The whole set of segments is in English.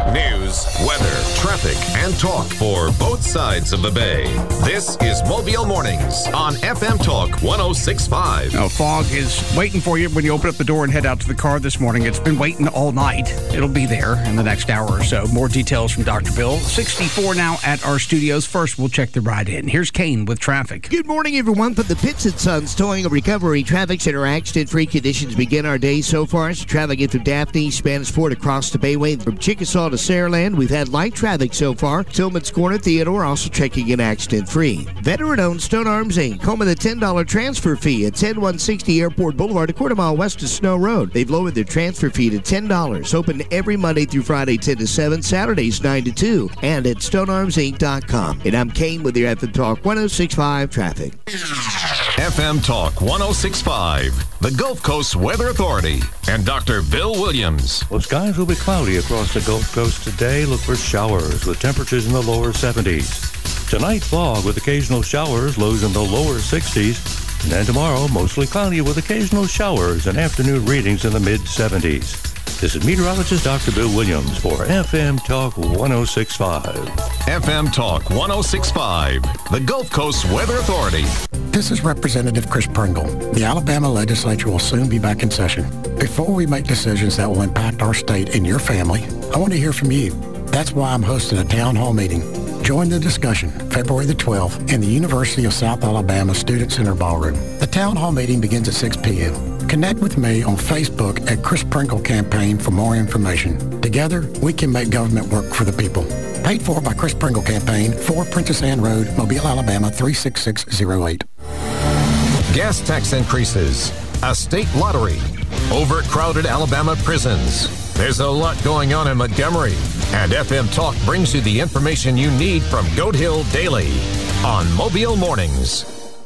News, weather, traffic, and talk for both sides of the bay. This is Mobile Mornings on FM Talk 106.5. Now, fog is waiting for you when you open up the door and head out to the car this morning. It's been waiting all night. It'll be there in the next hour or so. More details from Dr. Bill. 64 now at our studios. First, we'll check the ride in. Here's Kane with traffic. Good morning, everyone. From the Pitts & Sons Towing and Recovery Traffic Center, accident-free conditions begin our day so far. As traffic in from Daphne, Spanish Fort across the Bayway. From Chickasaw to Saraland, we've had light traffic so far. Tillman's Corner, Theodore also checking in accident-free. Veteran-owned Stone Arms Inc. home of the $10 transfer fee at 10160 Airport Boulevard, a quarter mile west of Snow Road. They've lowered their transfer fee to $10. Open every Monday through Friday, 10 to 7, Saturdays 9 to 2, and at stonearmsinc.com. And I'm Kane with your FM Talk 106.5 traffic. FM Talk 106.5, the Gulf Coast Weather Authority, and Dr. Bill Williams. Well, skies will be cloudy across the Gulf Coast today. Look for showers with temperatures in the lower 70s. Tonight, fog with occasional showers, lows in the lower 60s. And then tomorrow, mostly cloudy with occasional showers and afternoon readings in the mid-70s. This is meteorologist Dr. Bill Williams for FM Talk 106.5. FM Talk 106.5, the Gulf Coast Weather Authority. This is Representative Chris Pringle. The Alabama legislature will soon be back in session. Before we make decisions that will impact our state and your family, I want to hear from you. That's why I'm hosting a town hall meeting. Join the discussion February the 12th in the University of South Alabama Student Center Ballroom. The town hall meeting begins at 6 p.m. Connect with me on Facebook at Chris Pringle Campaign for more information. Together, we can make government work for the people. Paid for by Chris Pringle Campaign, 4 Princess Anne Road, Mobile, Alabama, 36608. Gas tax increases, a state lottery, overcrowded Alabama prisons. There's a lot going on in Montgomery, and FM Talk brings you the information you need from Goat Hill Daily on Mobile Mornings.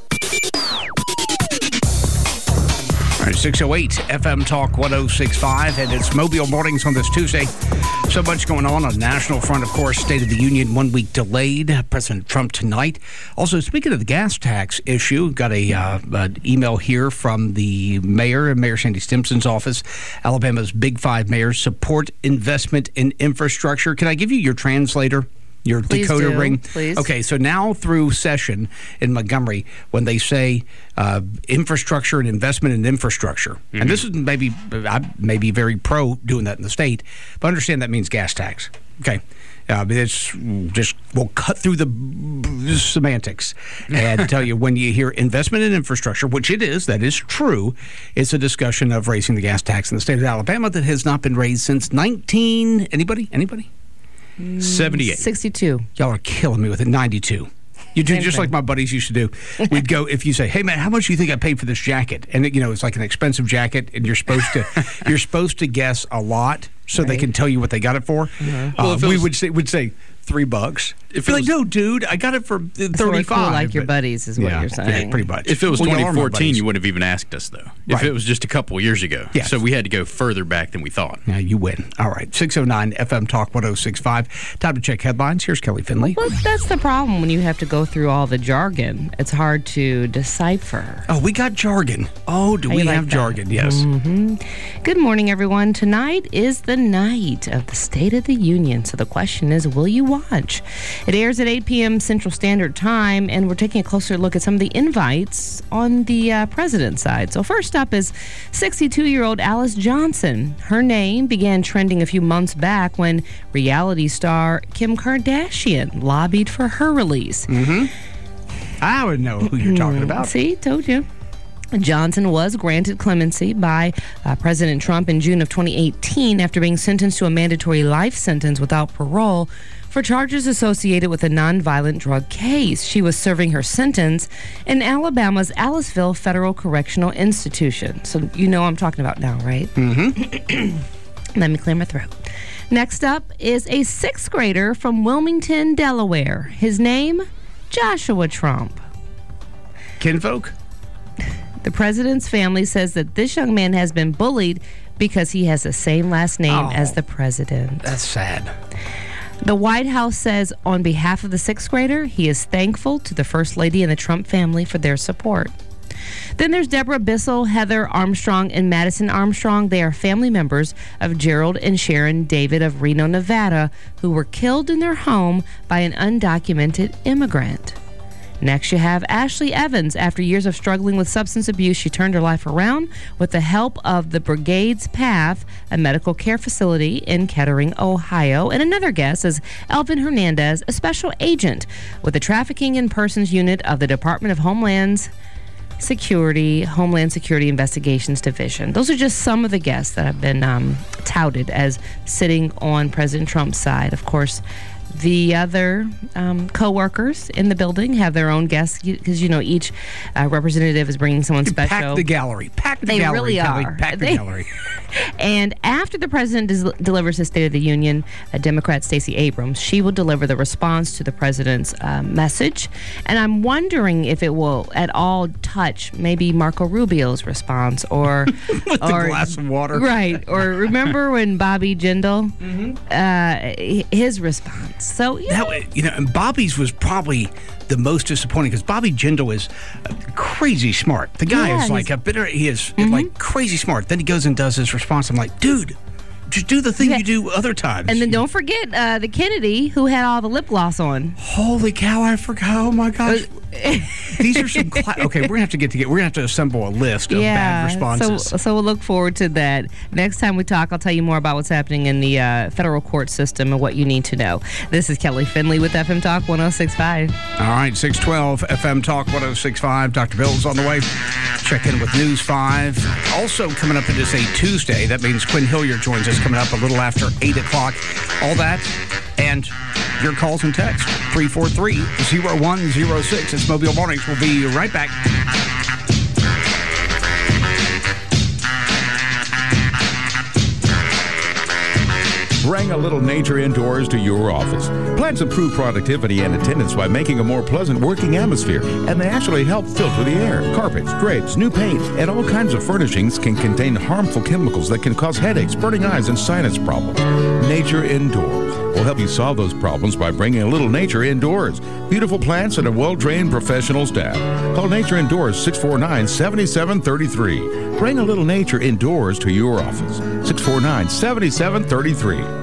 All right, 608 FM Talk 106.5, and it's Mobile Mornings on this Tuesday. So much going on the national front, of course. State of the Union 1 week delayed. President Trump tonight. Also, speaking of the gas tax issue, got an email here from the mayor, Mayor Sandy Stimpson's office. Alabama's Big Five mayors support investment in infrastructure. Can I give you your translator? Your Please decoder do. ring? Please. Okay, so now through session in Montgomery, when they say infrastructure and investment in infrastructure, and this is I may be very pro doing that in the state, but understand that means gas tax. Okay. It's just, we'll cut through the semantics and tell you when you hear investment in infrastructure, which it is, that is true, it's a discussion of raising the gas tax in the state of Alabama that has not been raised since anybody? 78. 62. Y'all are killing me with it. 92. You do Same just thing. like my buddies used to do. We'd go, if you say, "Hey man, how much do you think I paid for this jacket?" And it's like an expensive jacket, and you're supposed to guess a lot so they can tell you what they got it for. Well, we would say $3. If you're like, "No, dude, I got it for $35." So we're cool like your But- buddies is what you're saying. Yeah, pretty much. If it was Well, y'all are my 2014, buddies. you wouldn't have even asked us, though. If Right. it was just a couple years ago. Yes. So we had to go further back than we thought. Yeah, you win. All right, 609 FM Talk 106.5. Time to check headlines. Here's Kelly Finley. Well, that's the problem when you have to go through all the jargon. It's hard to decipher. Oh, we got jargon. Oh, do How we you like have that? jargon? Yes. Good morning, everyone. Tonight is the night of the State of the Union. So the question is, will you watch? It airs at 8 p.m. Central Standard Time, and we're taking a closer look at some of the invites on the president's side. So first up is 62-year-old Alice Johnson. Her name began trending a few months back when reality star Kim Kardashian lobbied for her release. I would know who you're talking about. See, told you. Johnson was granted clemency by President Trump in June of 2018 after being sentenced to a mandatory life sentence without parole for charges associated with a nonviolent drug case. She was serving her sentence in Alabama's Aliceville Federal Correctional Institution. So you know what I'm talking about now, right? Mm-hmm. Let me clear my throat. Next up is a 6th grader from Wilmington, Delaware. His name, Joshua Trump. Kinfolk? The president's family says that this young man has been bullied because he has the same last name as the president. That's sad. The White House says on behalf of the 6th grader, he is thankful to the First Lady and the Trump family for their support. Then there's Deborah Bissell, Heather Armstrong, and Madison Armstrong. They are family members of Gerald and Sharon David of Reno, Nevada, who were killed in their home by an undocumented immigrant. Next, you have Ashley Evans. After years of struggling with substance abuse, she turned her life around with the help of the Brigade's Path, a medical care facility in Kettering, Ohio. And another guest is Elvin Hernandez, a special agent with the Trafficking in Persons Unit of the Department of Homeland Security Investigations Division. Those are just some of the guests that have been touted as sitting on President Trump's side. Of course, the other co-workers in the building have their own guests because, each representative is bringing someone special. Pack the gallery. They really are. Pack the gallery. And after the president delivers his State of the Union, Democrat Stacey Abrams, she will deliver the response to the president's message. And I'm wondering if it will at all touch maybe Marco Rubio's response or... With the glass of water. Right. Or remember when Bobby Jindal, his response. So, and Bobby's was probably the most disappointing because Bobby Jindal is crazy smart. The guy is like like crazy smart. Then he goes and does his response. I'm like, dude, just do the thing you do other times. And then don't forget the Kennedy who had all the lip gloss on. Holy cow, I forgot. Oh my gosh. These are some okay, we're gonna have to get together. We're gonna have to assemble a list of bad responses. So we'll look forward to that. Next time we talk, I'll tell you more about what's happening in the federal court system and what you need to know. This is Kelly Finley with FM Talk 106.5. All right, 612 FM Talk 106.5. Dr. Bill's on the way. Check in with News 5. Also coming up, it is a Tuesday. That means Quinn Hilliard joins us coming up a little after 8 o'clock. All that and your calls and texts, 343-0106. It's Mobile Mornings. We'll be right back. Bring a little nature indoors to your office. Plants improve productivity and attendance by making a more pleasant working atmosphere, and they actually help filter the air. Carpets, drapes, new paint, and all kinds of furnishings can contain harmful chemicals that can cause headaches, burning eyes, and sinus problems. Nature Indoors will help you solve those problems by bringing a little nature indoors. Beautiful plants and a well-trained professional staff. Call Nature Indoors 649-7733. Bring a little nature indoors to your office. 649-7733.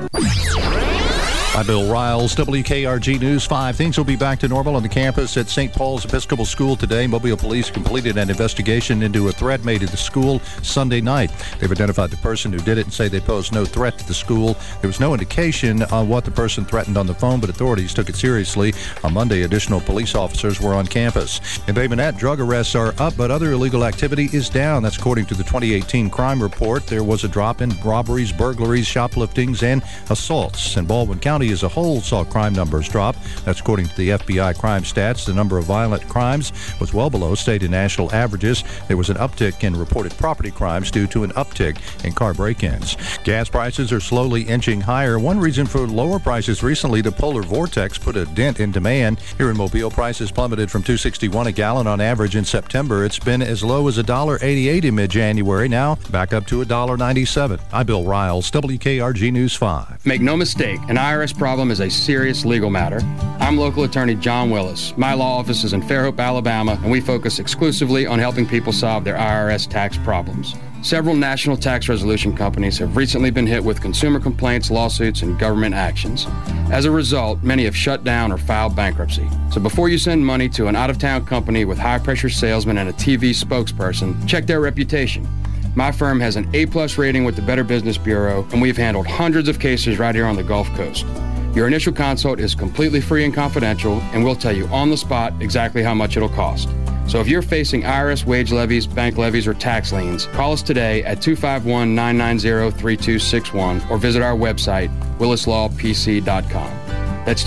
I'm Bill Riles, WKRG News 5. Things will be back to normal on the campus at St. Paul's Episcopal School today. Mobile police completed an investigation into a threat made at the school Sunday night. They've identified the person who did it and say they posed no threat to the school. There was no indication on what the person threatened on the phone, but authorities took it seriously. On Monday, additional police officers were on campus. In Bay Minette, drug arrests are up, but other illegal activity is down. That's according to the 2018 crime report. There was a drop in robberies, burglaries, shopliftings, and assaults. In Baldwin County as a whole saw crime numbers drop. That's according to the FBI crime stats. The number of violent crimes was well below state and national averages. There was an uptick in reported property crimes due to an uptick in car break-ins. Gas prices are slowly inching higher. One reason for lower prices recently, the polar vortex put a dent in demand. Here in Mobile, prices plummeted from $2.61 a gallon on average in September. It's been as low as $1.88 in mid-January. Now back up to $1.97. I'm Bill Riles, WKRG News 5. Make no mistake, an IRS problem is a serious legal matter. I'm local attorney John Willis. My law office is in Fairhope, Alabama, and we focus exclusively on helping people solve their IRS tax problems. Several national tax resolution companies have recently been hit with consumer complaints, lawsuits, and government actions. As a result, many have shut down or filed bankruptcy. So before you send money to an out-of-town company with high-pressure salesmen and a TV spokesperson, check their reputation. My firm has an A+ rating with the Better Business Bureau, and we've handled hundreds of cases right here on the Gulf Coast. Your initial consult is completely free and confidential, and we'll tell you on the spot exactly how much it'll cost. So if you're facing IRS wage levies, bank levies, or tax liens, call us today at 251-990-3261 or visit our website, willislawpc.com. That's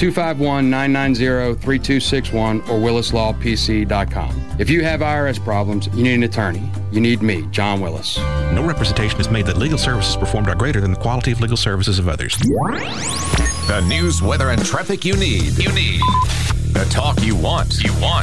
251-990-3261 or willislawpc.com. If you have IRS problems, you need an attorney. You need me, John Willis. No representation is made that legal services performed are greater than the quality of legal services of others. The news, weather, and traffic you need. The talk you want.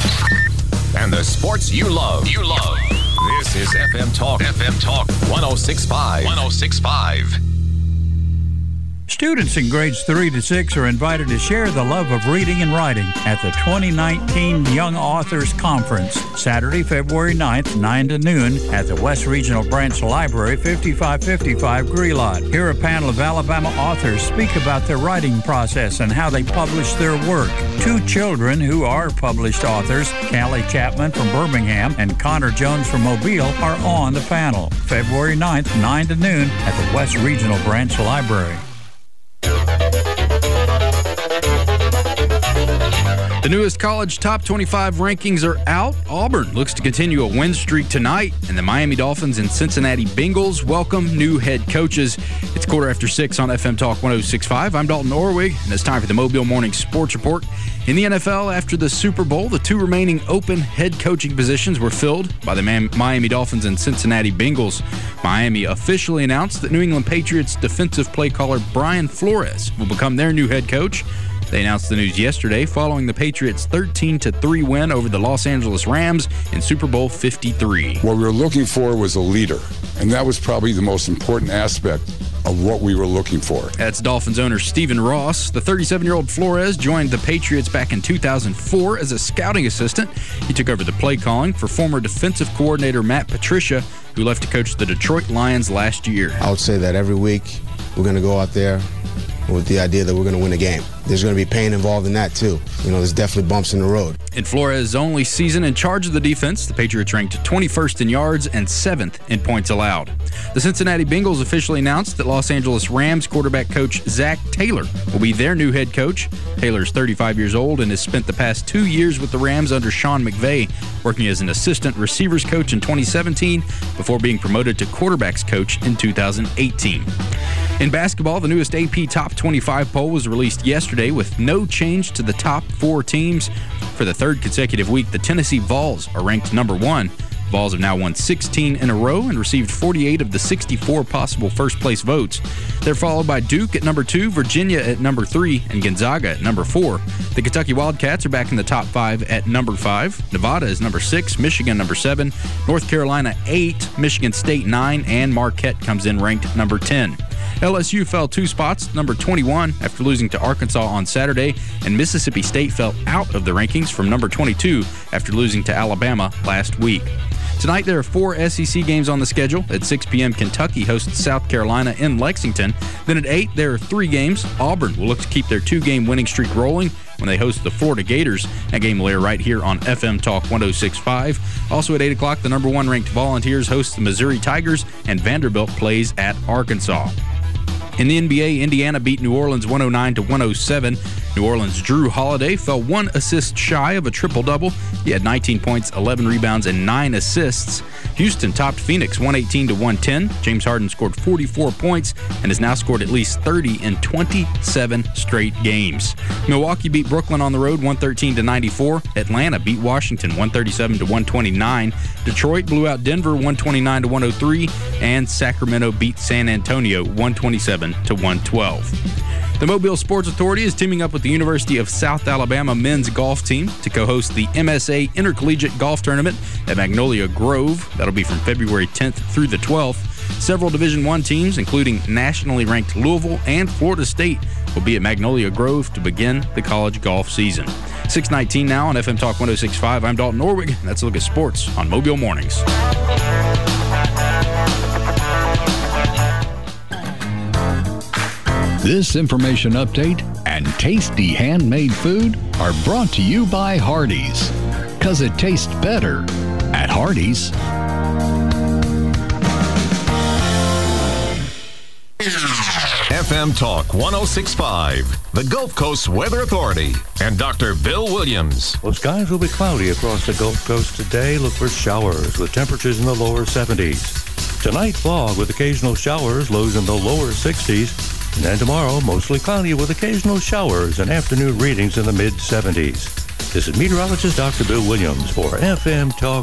And the sports you love. This is FM Talk 106.5. Students in grades 3 to 6 are invited to share the love of reading and writing at the 2019 Young Authors Conference, Saturday, February 9th, 9 to noon at the West Regional Branch Library, 5555 Grelot. Hear a panel of Alabama authors speak about their writing process and how they publish their work. 2 children who are published authors, Callie Chapman from Birmingham and Connor Jones from Mobile, are on the panel, February 9th, 9 to noon at the West Regional Branch Library. The newest college top 25 rankings are out. Auburn looks to continue a win streak tonight, and the Miami Dolphins and Cincinnati Bengals welcome new head coaches. It's 6:15 on FM Talk 106.5. I'm Dalton Orwig, and it's time for the Mobile Morning Sports Report. In the NFL, after the Super Bowl, the 2 remaining open head coaching positions were filled by the Miami Dolphins and Cincinnati Bengals. Miami officially announced that New England Patriots defensive play caller Brian Flores will become their new head coach. They announced the news yesterday following the Patriots' 13-3 win over the Los Angeles Rams in Super Bowl 53. What we were looking for was a leader, and that was probably the most important aspect of what we were looking for. That's Dolphins owner Stephen Ross. The 37-year-old Flores joined the Patriots back in 2004 as a scouting assistant. He took over the play calling for former defensive coordinator Matt Patricia, who left to coach the Detroit Lions last year. I would say that every week we're going to go out there with the idea that we're going to win a game. There's going to be pain involved in that, too. You know, there's definitely bumps in the road. In Flores' only season in charge of the defense, the Patriots ranked 21st in yards and 7th in points allowed. The Cincinnati Bengals officially announced that Los Angeles Rams quarterback coach Zach Taylor will be their new head coach. Taylor's 35 years old and has spent the past 2 years with the Rams under Sean McVay, working as an assistant receivers coach in 2017 before being promoted to quarterbacks coach in 2018. In basketball, the newest AP Top 25 poll was released yesterday with no change to the top 4 teams. For the 3rd consecutive week, the Tennessee Vols are ranked number 1. Vols have now won 16 in a row and received 48 of the 64 possible first-place votes. They're followed by Duke at number 2, Virginia at number 3, and Gonzaga at number 4. The Kentucky Wildcats are back in the top 5 at number 5. Nevada is number 6, Michigan number 7, North Carolina 8, Michigan State 9, and Marquette comes in ranked number 10. LSU fell 2 spots, number 21, after losing to Arkansas on Saturday, and Mississippi State fell out of the rankings from number 22 after losing to Alabama last week. Tonight, there are 4 SEC games on the schedule. At 6 p.m., Kentucky hosts South Carolina in Lexington. Then at 8, there are 3 games. Auburn will look to keep their 2-game winning streak rolling when they host the Florida Gators. That game will air right here on FM Talk 106.5. Also at 8 o'clock, the number 1 ranked Volunteers host the Missouri Tigers, and Vanderbilt plays at Arkansas. In the NBA, Indiana beat New Orleans 109-107. New Orleans' Drew Holiday fell 1 assist shy of a triple-double. He had 19 points, 11 rebounds, and 9 assists. Houston topped Phoenix 118-110. James Harden scored 44 points and has now scored at least 30 in 27 straight games. Milwaukee beat Brooklyn on the road 113-94. Atlanta beat Washington 137-129. Detroit blew out Denver 129-103. And Sacramento beat San Antonio 127-112. The Mobile Sports Authority is teaming up with the University of South Alabama men's golf team to co-host the MSA Intercollegiate Golf Tournament at Magnolia Grove. That'll be from February 10th through the 12th. Several Division I teams, including nationally ranked Louisville and Florida State, will be at Magnolia Grove to begin the college golf season. 6:19 now on FM Talk 106.5. I'm Dalton Orwig, and that's a look at sports on Mobile Mornings. This information update and tasty handmade food are brought to you by Hardee's, 'cause it tastes better at Hardee's. FM Talk 106.5, the Gulf Coast Weather Authority, and Dr. Bill Williams. Well, skies will be cloudy across the Gulf Coast today. Look for showers with temperatures in the lower 70s. Tonight, fog with occasional showers, lows in the lower 60s. And then tomorrow, mostly cloudy with occasional showers and afternoon readings in the mid-70s. This is meteorologist Dr. Bill Williams for FM Talk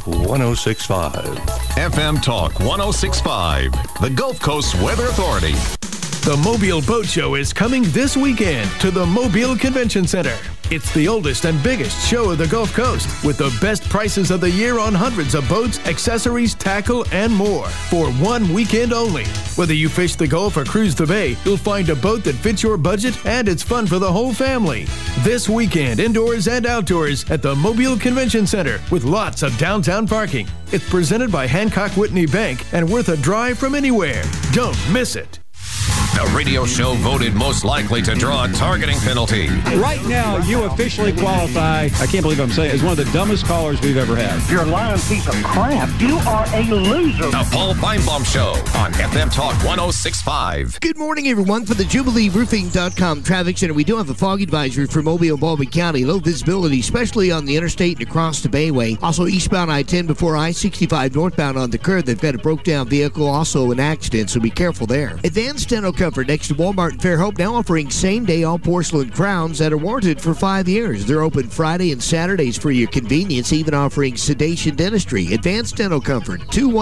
106.5. FM Talk 106.5, the Gulf Coast Weather Authority. The Mobile Boat Show is coming this weekend to the Mobile Convention Center. It's the oldest and biggest show of the Gulf Coast, with the best prices of the year on hundreds of boats, accessories, tackle, and more, for one weekend only. Whether you fish the Gulf or cruise the Bay, you'll find a boat that fits your budget, and it's fun for the whole family. This weekend, indoors and outdoors at the Mobile Convention Center, with lots of downtown parking. It's presented by Hancock Whitney Bank and worth a drive from anywhere. Don't miss it. The radio show voted most likely to draw a targeting penalty. Right now, you officially qualify, I can't believe I'm saying it, as one of the dumbest callers we've ever had. You're a lying piece of crap. You are a loser. The Paul Feinbaum Show on FM Talk 106.5. Good morning, everyone. For the JubileeRoofing.com Traffic Center, we do have a fog advisory for Mobile and Baldwin County. Low visibility, especially on the interstate and across the Bayway. Also, eastbound I-10 before I-65 northbound on the curve. They've got a broke-down vehicle, also an accident, so be careful there. Advanced Dental Comfort next to Walmart in Fairhope, now offering same-day all porcelain crowns that are warranted for 5 years. They're open Friday and Saturdays for your convenience, even offering sedation dentistry. Advanced Dental Comfort,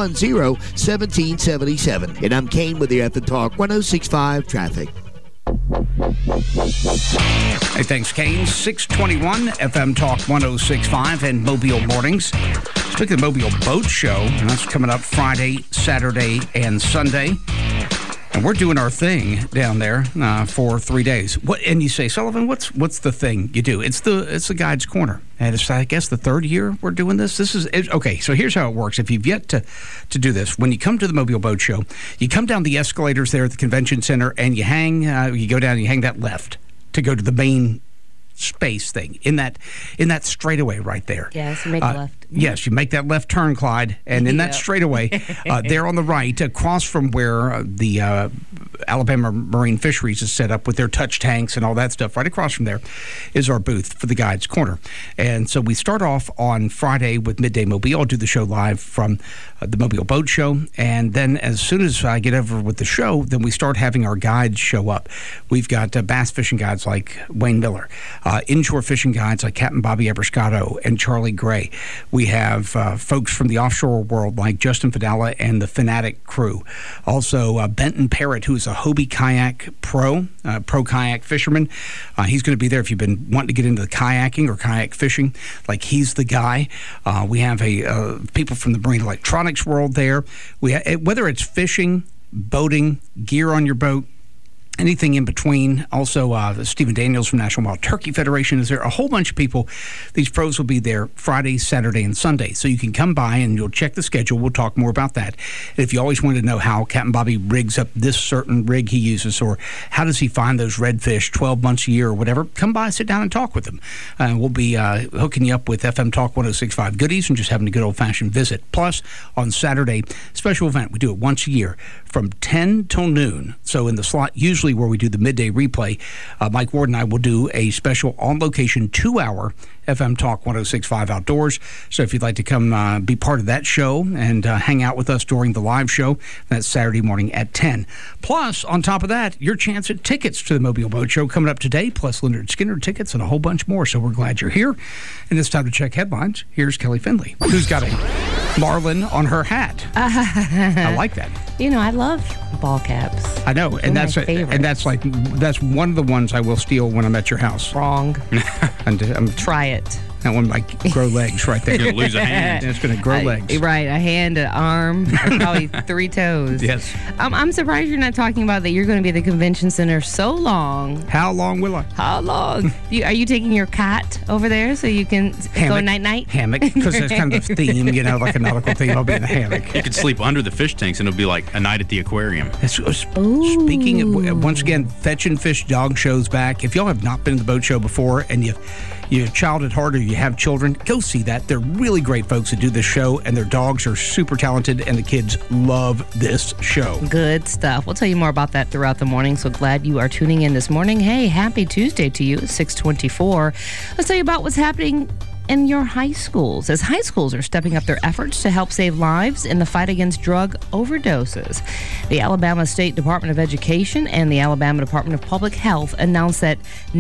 210-1777. And I'm Kane with the FM Talk 106.5 Traffic. Hey, thanks, Kane. 621 FM Talk 106.5 and Mobile Mornings. Speaking of Mobile Boat Show, and that's coming up Friday, Saturday, and Sunday. And we're doing our thing down there for 3 days. What? And you say, Sullivan, what's the thing you do? It's the Guide's Corner, and it's, I guess, the third year we're doing this. Okay. So here's how it works. If you've yet to do this, when you come to the Mobile Boat Show, you come down the escalators there at the convention center, and you hang. You go down, and you hang that left to go to the main space thing in that straightaway right there. Yes, make a left. Yes, you make that left turn, Clyde, and in that straightaway, there on the right, across from where the Alabama Marine Fisheries is set up with their touch tanks and all that stuff, right across from there is our booth for the Guide's Corner. And so we start off on Friday with Midday Mobile. I'll do the show live from the Mobile Boat Show, and then as soon as I get over with the show, then we start having our guides show up. We've got bass fishing guides like Wayne Miller, inshore fishing guides like Captain Bobby Eberscotto and Charlie Gray. We have folks from the offshore world like Justin Fidala and the Fanatic crew. Also, Benton Parrott, who is a Hobie kayak pro kayak fisherman. He's going to be there if you've been wanting to get into the kayaking or kayak fishing. Like, he's the guy. We have people from the marine electronics world there. Whether it's fishing, boating, gear on your boat, anything in between. Also, Stephen Daniels from National Wild Turkey Federation is there. A whole bunch of people. These pros will be there Friday, Saturday, and Sunday. So you can come by and you'll check the schedule. We'll talk more about that. And if you always want to know how Captain Bobby rigs up this certain rig he uses, or how does he find those redfish 12 months a year or whatever, come by, sit down, and talk with him. We'll be hooking you up with FM Talk 106.5 goodies and just having a good old-fashioned visit. Plus, on Saturday, special event. We do it once a year from 10 till noon. So in the slot usually where we do the midday replay, Mike Ward and I will do a special on-location 2-hour FM Talk 106.5 Outdoors. So if you'd like to come be part of that show and hang out with us during the live show, that's Saturday morning at 10. Plus, on top of that, your chance at tickets to the Mobile Boat Show coming up today, plus Leonard Skinner tickets and a whole bunch more. So we're glad you're here. And it's time to check headlines. Here's Kelly Finley, who's got a marlin on her hat. I like that. You know, I love ball caps. I know, and that's one of the ones I will steal when I'm at your house. Wrong. And try it. That one might grow legs right there. You're going to lose a hand. It's going to grow legs. Right, a hand, an arm, and probably 3 toes. Yes. I'm surprised you're not talking about that you're going to be at the convention center so long. How long will I? How long? Are you taking your cat over there so you can go night-night? Hammock, because that's kind of the theme, like a nautical theme. I'll be in the hammock. You could sleep under the fish tanks and it'll be like a night at the aquarium. Speaking of, once again, Fetch and Fish Dog Show's back. If y'all have not been to the boat show before and you're a child at heart or you have children, go see that. They're really great folks that do this show, and their dogs are super talented, and the kids love this show. Good stuff. We'll tell you more about that throughout the morning, so glad you are tuning in this morning. Hey, happy Tuesday to you, 6:24. Let's tell you about what's happening in your high schools, as high schools are stepping up their efforts to help save lives in the fight against drug overdoses. The Alabama State Department of Education and the Alabama Department of Public Health announced that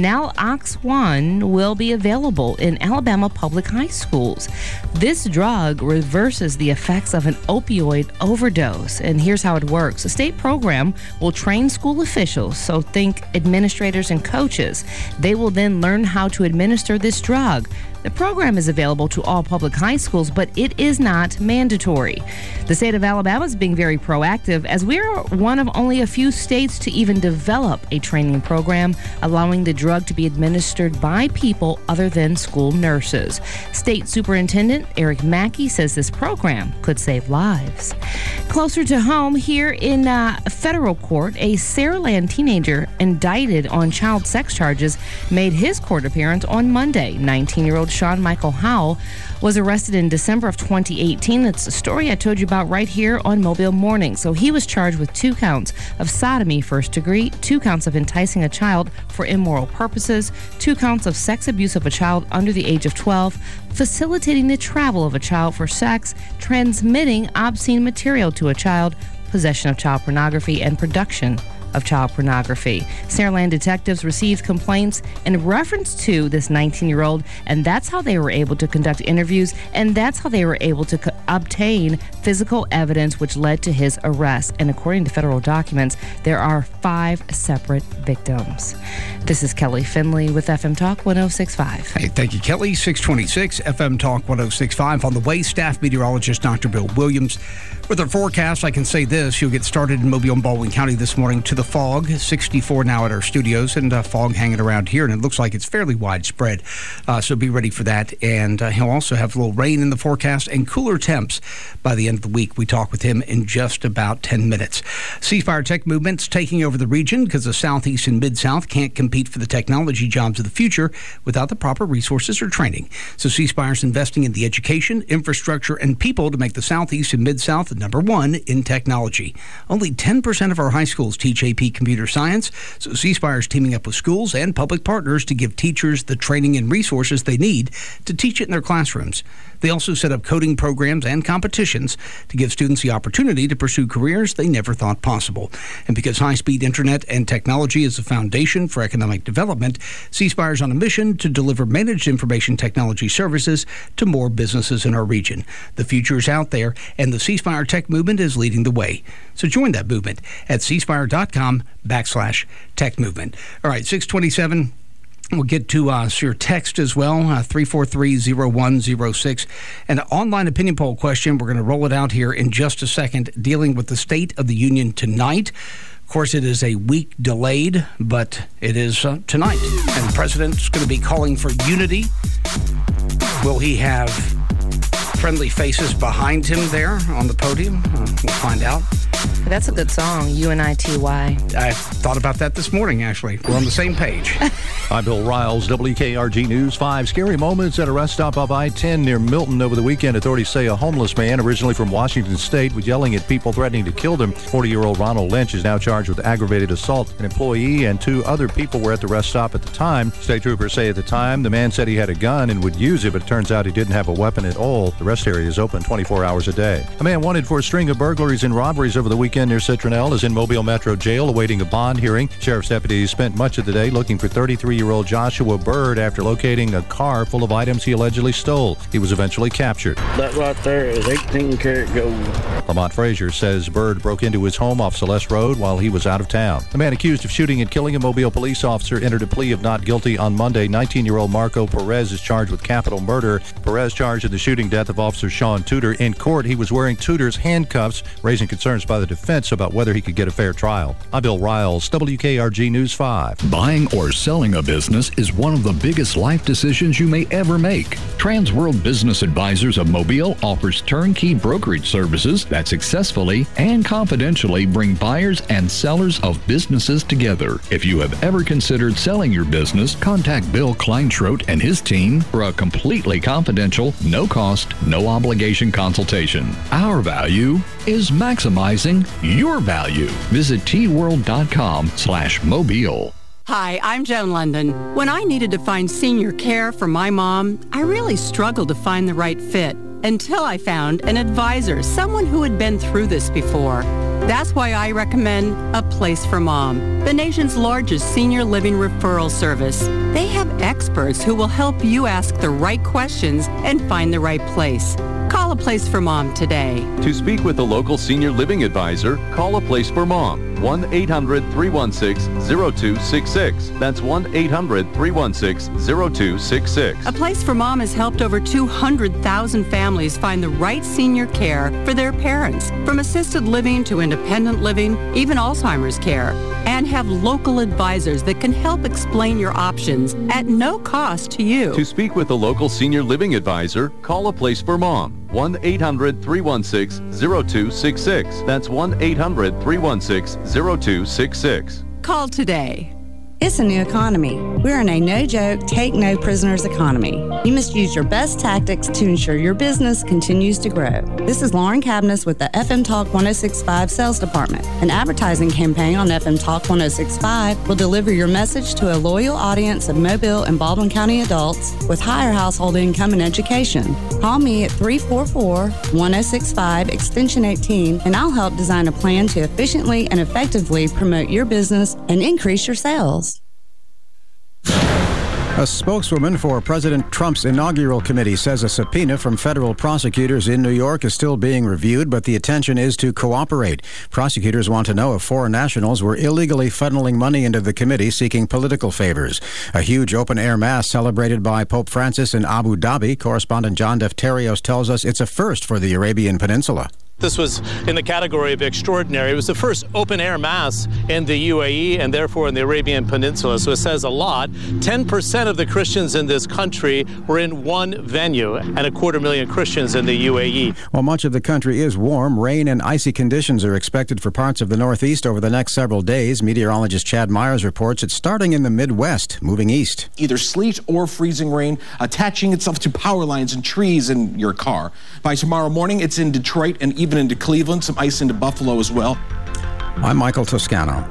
naloxone will be available in Alabama public high schools. This drug reverses the effects of an opioid overdose, and here's how it works. The state program will train school officials, so think administrators and coaches. They will then learn how to administer this drug. The program is available to all public high schools, but it is not mandatory. The state of Alabama is being very proactive, as we are one of only a few states to even develop a training program allowing the drug to be administered by people other than school nurses. State Superintendent Eric Mackey says this program could save lives. Closer to home, here in federal court, a Saraland teenager indicted on child sex charges made his court appearance on Monday. 19-year-old Sean Michael Howell was arrested in December of 2018. That's the story I told you about right here on Mobile Morning. So he was charged with 2 counts of sodomy first degree, 2 counts of enticing a child for immoral purposes, 2 counts of sex abuse of a child under the age of 12, facilitating the travel of a child for sex, transmitting obscene material to a child, possession of child pornography, and production of child pornography. Saraland detectives received complaints in reference to this 19-year-old, and that's how they were able to conduct interviews, and that's how they were able to obtain physical evidence which led to his arrest. And according to federal documents, there are 5 separate victims. This is Kelly Finley with FM Talk 106.5. Hey, thank you, Kelly. 626 FM Talk 106.5. On the way, staff meteorologist Dr. Bill Williams. With our forecast, I can say this: you'll get started in Mobile and Baldwin County this morning to the fog. 64 now at our studios, and fog hanging around here, and it looks like it's fairly widespread. So be ready for that. And he'll also have a little rain in the forecast and cooler temps by the end of the week. We talk with him in just about 10 minutes. Ceasefire Tech Movement's taking over the region because the Southeast and Mid-South can't compete for the technology jobs of the future without the proper resources or training. So Ceasefire's investing in the education, infrastructure, and people to make the Southeast and Mid-South number 1 in technology. Only 10% of our high schools teach AP Computer Science, so Ceasefire is teaming up with schools and public partners to give teachers the training and resources they need to teach it in their classrooms. They also set up coding programs and competitions to give students the opportunity to pursue careers they never thought possible. And because high-speed internet and technology is the foundation for economic development, Ceasefire is on a mission to deliver managed information technology services to more businesses in our region. The future is out there, and the Ceasefire Tech Movement is leading the way. So join that movement at ceasefire.com/tech movement. All right, 627. We'll get to your text as well, 343-0106. An online opinion poll question. We're going to roll it out here in just a second, dealing with the State of the Union tonight. Of course, it is a week delayed, but it is tonight. And the president's going to be calling for unity. Will he have friendly faces behind him there on the podium? We'll find out. That's a good song, UNITY. I thought about that this morning, actually. We're on the same page. I'm Bill Riles, WKRG News 5. Scary moments at a rest stop off I-10 near Milton over the weekend. Authorities say a homeless man, originally from Washington State, was yelling at people threatening to kill them. 40-year-old Ronald Lynch is now charged with aggravated assault. An employee and 2 other people were at the rest stop at the time. State troopers say at the time, the man said he had a gun and would use it, but it turns out he didn't have a weapon at all. The rest area is open 24 hours a day. A man wanted for a string of burglaries and robberies over the weekend near Citronelle is in Mobile Metro Jail awaiting a bond hearing. Sheriff's deputies spent much of the day looking for 33-year-old Joshua Bird after locating a car full of items he allegedly stole. He was eventually captured. That right there is 18-karat gold. Lamont Frazier says Bird broke into his home off Celeste Road while he was out of town. The man accused of shooting and killing a Mobile police officer entered a plea of not guilty on Monday. 19-year-old Marco Perez is charged with capital murder. Perez charged in the shooting death of Officer Sean Tudor. In court, he was wearing Tudor's handcuffs, raising concerns by the defense about whether he could get a fair trial. I'm Bill Riles, WKRG News 5. Buying or selling a business is one of the biggest life decisions you may ever make. Transworld Business Advisors of Mobile offers turnkey brokerage services that successfully and confidentially bring buyers and sellers of businesses together. If you have ever considered selling your business, contact Bill Kleinschrodt and his team for a completely confidential, no-cost, no-obligation consultation. Our value is maximizing your value. Visit tworld.com/mobile. Hi, I'm Joan London. When I needed to find senior care for my mom, I really struggled to find the right fit until I found an advisor, someone who had been through this before. That's why I recommend A Place for Mom, the nation's largest senior living referral service. They have experts who will help you ask the right questions and find the right place. Call A Place for Mom today. To speak with a local senior living advisor, call A Place for Mom. 1-800-316-0266. That's 1-800-316-0266. A Place for Mom has helped over 200,000 families find the right senior care for their parents, from assisted living to independent living, even Alzheimer's care, and have local advisors that can help explain your options at no cost to you. To speak with a local senior living advisor, call A Place for Mom. 1-800-316-0266. That's 1-800-316-0266. Call today. It's a new economy. We're in a no-joke, take-no-prisoners economy. You must use your best tactics to ensure your business continues to grow. This is Lauren Cabness with the FM Talk 106.5 Sales Department. An advertising campaign on FM Talk 106.5 will deliver your message to a loyal audience of Mobile and Baldwin County adults with higher household income and education. Call me at 344-1065 extension 18 and I'll help design a plan to efficiently and effectively promote your business and increase your sales. A spokeswoman for President Trump's inaugural committee says a subpoena from federal prosecutors in New York is still being reviewed, but the intention is to cooperate. Prosecutors want to know if foreign nationals were illegally funneling money into the committee seeking political favors. A huge open-air mass celebrated by Pope Francis in Abu Dhabi. Correspondent John Defterios tells us it's a first for the Arabian Peninsula. This was in the category of extraordinary. It was the first open-air mass in the UAE and therefore in the Arabian Peninsula, so it says a lot. 10% of the Christians in this country were in one venue, and 250,000 Christians in the UAE. While much of the country is warm, rain and icy conditions are expected for parts of the Northeast over the next several days. Meteorologist Chad Myers reports it's starting in the Midwest, moving east. Either sleet or freezing rain attaching itself to power lines and trees in your car. By tomorrow morning, it's in Detroit and even into Cleveland, some ice into Buffalo as well. I'm Michael Toscano.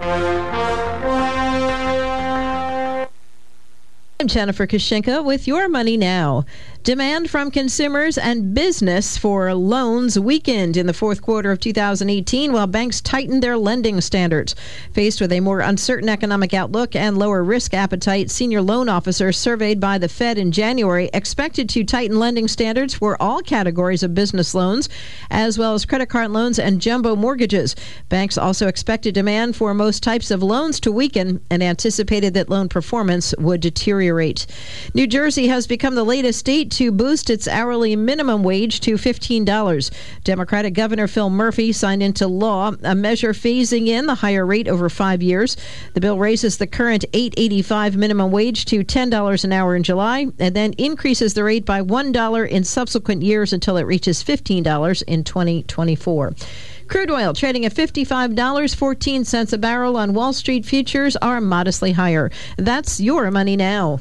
I'm Jennifer Kushinka with Your Money Now. Demand from consumers and business for loans weakened in the fourth quarter of 2018 while banks tightened their lending standards. Faced with a more uncertain economic outlook and lower risk appetite, senior loan officers surveyed by the Fed in January expected to tighten lending standards for all categories of business loans, as well as credit card loans and jumbo mortgages. Banks also expected demand for most types of loans to weaken and anticipated that loan performance would deteriorate. New Jersey has become the latest state to boost its hourly minimum wage to $15. Democratic Governor Phil Murphy signed into law a measure phasing in the higher rate over 5 years. The bill raises the current $8.85 minimum wage to $10 an hour in July and then increases the rate by $1 in subsequent years until it reaches $15 in 2024. Crude oil trading at $55.14 a barrel on Wall Street. Futures are modestly higher. That's Your Money Now.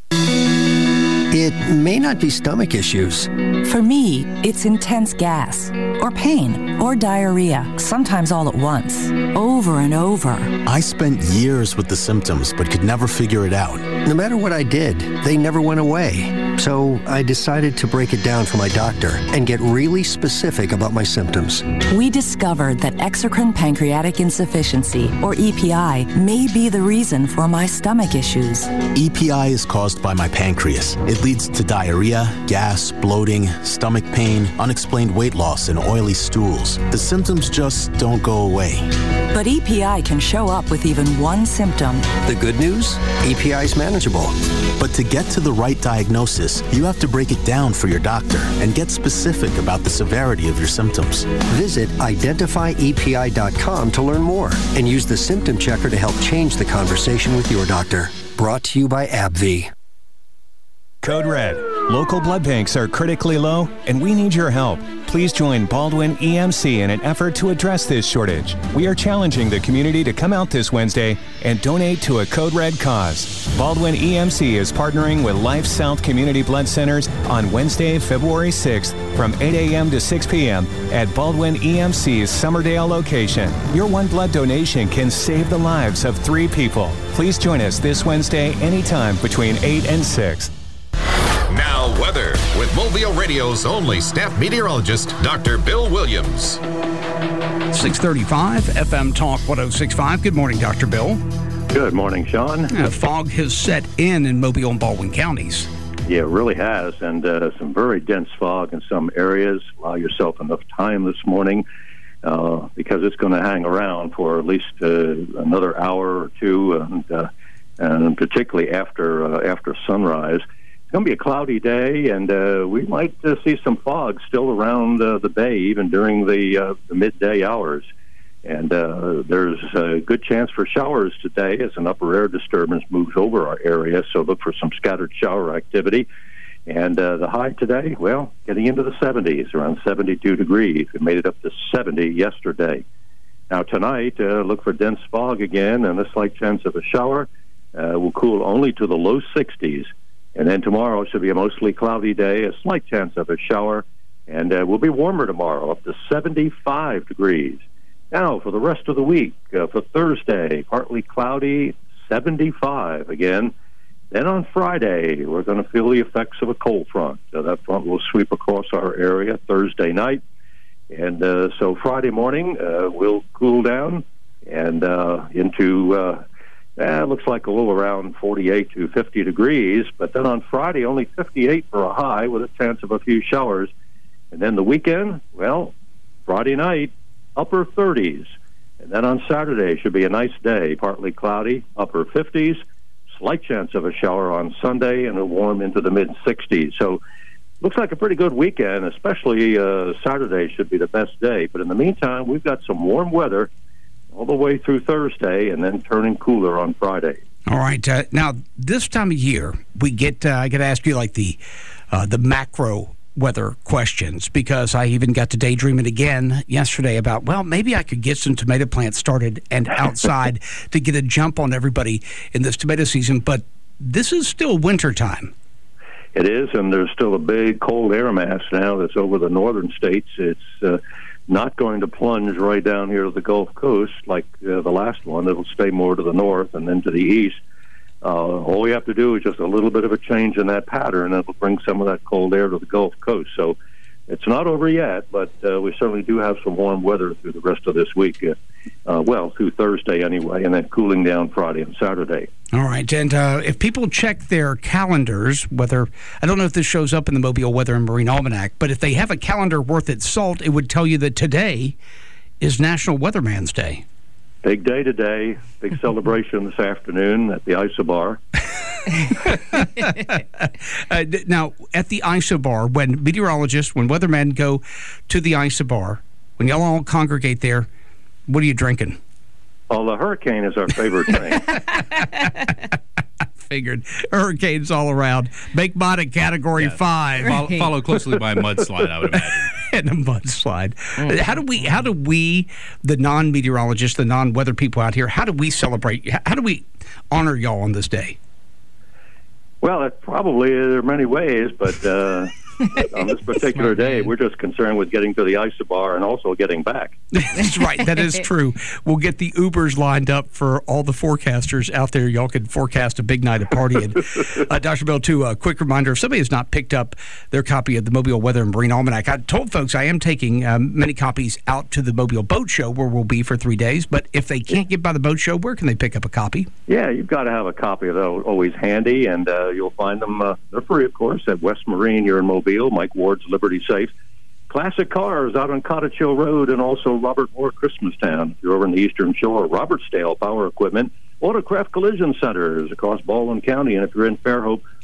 It may not be stomach issues. For me, it's intense gas, or pain, or diarrhea, sometimes all at once, over and over. I spent years with the symptoms, but could never figure it out. No matter what I did, they never went away. So I decided to break it down for my doctor and get really specific about my symptoms. We discovered that exocrine pancreatic insufficiency, or EPI, may be the reason for my stomach issues. EPI is caused by my pancreas. It leads to diarrhea, gas, bloating, stomach pain, unexplained weight loss, and oily stools. The symptoms just don't go away. But EPI can show up with even one symptom. The good news? EPI is manageable. But to get to the right diagnosis, you have to break it down for your doctor and get specific about the severity of your symptoms. Visit identifyepi.com to learn more and use the symptom checker to help change the conversation with your doctor. Brought to you by AbbVie. Code Red. Local blood banks are critically low, and we need your help. please join Baldwin EMC in an effort to address this shortage. We are challenging the community to come out this Wednesday and donate to a Code Red cause. Baldwin EMC is partnering with Life South Community Blood Centers on Wednesday, February 6th from 8 a.m. to 6 p.m. at Baldwin EMC's Summerdale location. Your one blood donation can save the lives of 3 people. Please join us this Wednesday anytime between 8 and 6. Now, weather with Mobile Radio's only staff meteorologist, Dr. Bill Williams. 635 FM Talk 106.5. Good morning, Dr. Bill. Good morning, Sean. Fog has set in Mobile and Baldwin counties. Yeah, it really has, and some very dense fog in some areas. Allow yourself enough time this morning because it's going to hang around for at least another hour or two, and particularly after sunrise. It's going to be a cloudy day, and we might see some fog still around the bay, even during the midday hours. And there's a good chance for showers today as an upper air disturbance moves over our area, so look for some scattered shower activity. And the high today, well, getting into the 70s, around 72 degrees. We made it up to 70 yesterday. Now tonight, look for dense fog again, and a slight chance of a shower. Will cool only to the low 60s. And then tomorrow should be a mostly cloudy day, a slight chance of a shower, and will be warmer tomorrow, up to 75 degrees. Now, for the rest of the week, for Thursday, partly cloudy, 75 again. Then on Friday, we're going to feel the effects of a cold front. That front will sweep across our area Thursday night. And so Friday morning, we'll cool down and into... looks like a little around 48 to 50 degrees, but then on Friday, only 58 for a high with a chance of a few showers. And then the weekend, well, Friday night, upper 30s. And then on Saturday should be a nice day, partly cloudy, upper 50s, slight chance of a shower on Sunday, and it'll warm into the mid-60s. So looks like a pretty good weekend, especially Saturday should be the best day. But in the meantime, we've got some warm weather all the way through Thursday, and then turning cooler on Friday. All right. Now, this time of year, we get I got to ask you like the macro weather questions, because I even got to daydreaming again yesterday about, well, maybe I could get some tomato plants started and outside to get a jump on everybody in this tomato season. But this is still wintertime. It is, and there's still a big cold air mass now that's over the northern states. It's not going to plunge right down here to the Gulf Coast like the last one. It'll stay more to the north and then to the east. All we have to do is just a little bit of a change in that pattern, and it'll bring some of that cold air to the Gulf Coast. So it's not over yet, but we certainly do have some warm weather through the rest of this week. Through Thursday anyway, and then cooling down Friday and Saturday. All right, and if people check their calendars, whether, I don't know if this shows up in the Mobile Weather and Marine Almanac, but if they have a calendar worth its salt, it would tell you that today is National Weatherman's Day. Big day today, big celebration this afternoon at the Isobar. Now, at the Isobar, when meteorologists, when weathermen go to the Isobar, when y'all all congregate there, what are you drinking? Oh, the Hurricane is our favorite drink. Figured. Hurricanes all around. Make mine a Category 5. Follow closely by a mudslide, I would imagine. And a mudslide. How do we, the non-meteorologists, the non-weather people out here, how do we celebrate? How do we honor y'all on this day? Well, probably there are many ways, but on this particular day, we're just concerned with getting to the Isobar and also getting back. That's right. That is true. We'll get the Ubers lined up for all the forecasters out there. Y'all can forecast a big night of partying. Dr. Bill, too, a quick reminder, if somebody has not picked up their copy of the Mobile Weather and Marine Almanac, I told folks I am taking many copies out to the Mobile Boat Show, where we'll be for 3 days. But if they can't get by the boat show, where can they pick up a copy? Yeah, you've got to have a copy of that, always handy, and you'll find them, they're free, of course, at West Marine here in Mobile. Mike Ward's Liberty Safe. Classic Cars out on Cottage Hill Road, and also Robert Moore Christmastown. If you're over in the Eastern Shore, Robertsdale Power Equipment. Autocraft Collision Centers across Baldwin County, and if you're in Fairhope,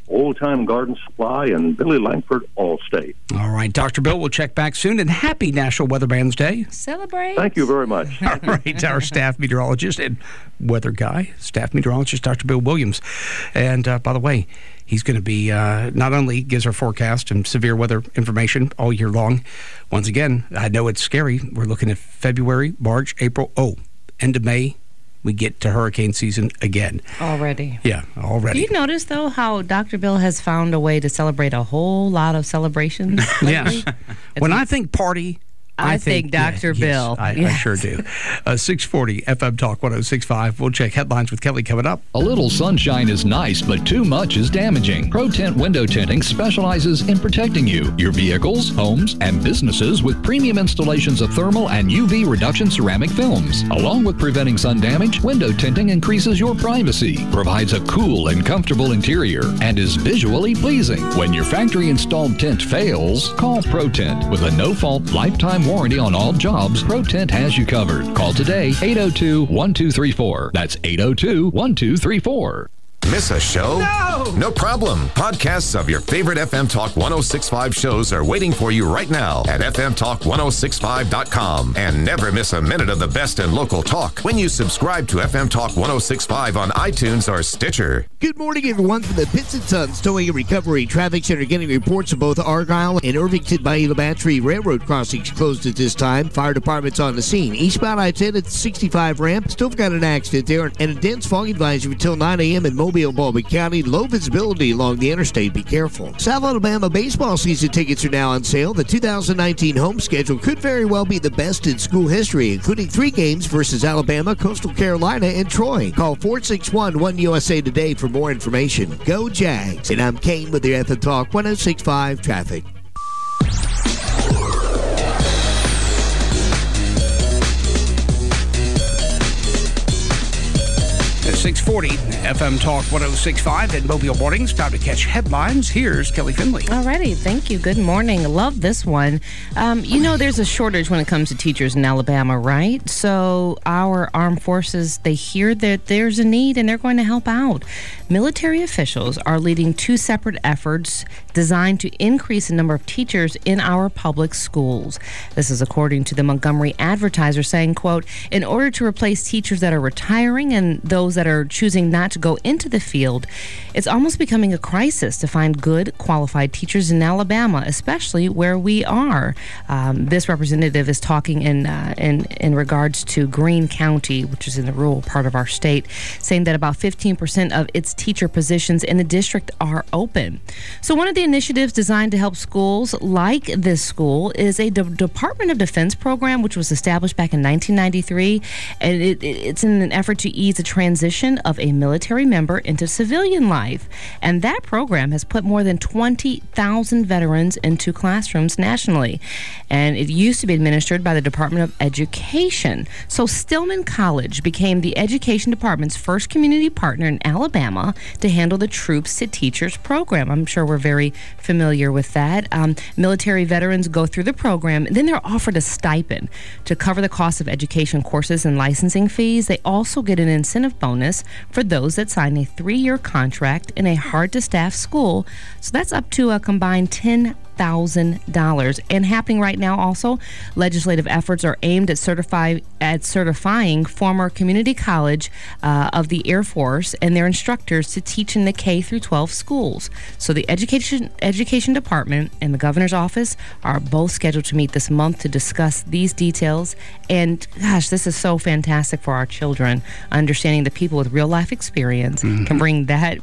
Old Time Garden Supply, and Billy Langford Allstate. All right, Dr. Bill, we'll check back soon, and happy National Weatherman's Day. Celebrate. Thank you very much. All right, our staff meteorologist and weather guy, staff meteorologist, Dr. Bill Williams. And by the way, he's going to be not only gives our forecast and severe weather information all year long. Once again, I know it's scary. We're looking at February, March, April, end of May. We get to hurricane season again. Already. Yeah, already. Do you notice, though, how Dr. Bill has found a way to celebrate a whole lot of celebrations? Yes. When I think party, I think Dr. Bill. Yes, I sure do. 640 FM Talk 106.5. We'll check headlines with Kelly coming up. A little sunshine is nice, but too much is damaging. ProTint Window Tinting specializes in protecting you, your vehicles, homes, and businesses with premium installations of thermal and UV reduction ceramic films. Along with preventing sun damage, window tinting increases your privacy, provides a cool and comfortable interior, and is visually pleasing. When your factory-installed tint fails, call ProTint. With a no-fault lifetime warranty on all jobs, ProTint has you covered. Call today, 802-1234. That's 802-1234. Miss a show? No problem. Podcasts of your favorite FM Talk 106.5 shows are waiting for you right now at fmtalk1065.com. And never miss a minute of the best in local talk when you subscribe to FM Talk 106.5 on iTunes or Stitcher. Good morning, everyone, from the Pitts and Sons Towing and Recovery Traffic Center. Getting reports of both Argyle and Irvington by Elementary Railroad crossings closed at this time. Fire department's on the scene. Eastbound I-10 at the 65 ramp. Still got an accident there, and a dense fog advisory until 9 a.m. in Mobile, Baldwin County. Low visibility along the interstate. Be careful. South Alabama baseball season tickets are now on sale. The 2019 home schedule could very well be the best in school history, including 3 games versus Alabama, Coastal Carolina, and Troy. Call 461-1USA today for more information. Go Jags. And I'm Kane with your FM Talk 106.5 traffic. 640 FM Talk 106.5 in Mobile Mornings. Time to catch headlines. Here's Kelly Finley. Alrighty, thank you. Good morning. Love this one. There's a shortage when it comes to teachers in Alabama, right? So our armed forces, they hear that there's a need and they're going to help out. Military officials are leading 2 separate efforts designed to increase the number of teachers in our public schools. This is according to the Montgomery Advertiser, saying, quote, in order to replace teachers that are retiring and those that are choosing not to go into the field, it's almost becoming a crisis to find good, qualified teachers in Alabama, especially where we are. This representative is talking in regards to Greene County, which is in the rural part of our state, saying that about 15% of its teacher positions in the district are open. So one of the initiatives designed to help schools like this school is a Department of Defense program, which was established back in 1993, and it's in an effort to ease the transition of a military member into civilian life. And that program has put more than 20,000 veterans into classrooms nationally. And it used to be administered by the Department of Education. So Stillman College became the Education Department's first community partner in Alabama to handle the Troops to Teachers program. I'm sure we're very familiar with that. Military veterans go through the program, and then they're offered a stipend to cover the cost of education courses and licensing fees. They also get an incentive bonus for those that sign a 3-year contract in a hard-to-staff school. So that's up to a combined $10,000. And happening right now also, legislative efforts are aimed at certifying former community college of the Air Force and their instructors to teach in the K through 12 schools. So the Education Department and the Governor's Office are both scheduled to meet this month to discuss these details. And gosh, this is so fantastic for our children, understanding that people with real life experience can bring that